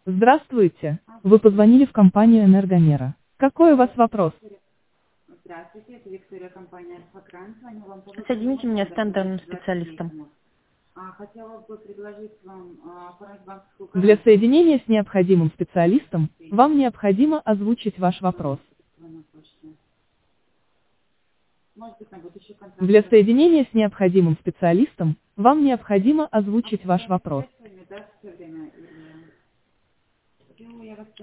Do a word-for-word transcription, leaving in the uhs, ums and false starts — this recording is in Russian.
Здравствуйте. Вы позвонили в компанию Энергомера. Какой у вас вопрос? Здравствуйте, это Виктория, компания Альфа-Кран. Звоню вам по вопросу Соедините меня с оплаты тендерным двадцать специалистом. месяцев. А, Хотела бы предложить вам а, оформить банковскую Для гарантию. соединения с необходимым специалистом, вам необходимо озвучить ваш вопрос. На почте. Может быть, на будущий контракт. Для соединения с необходимым специалистом, вам необходимо озвучить ваш вопрос. Средствами, да, все время. Или... Ну, я вас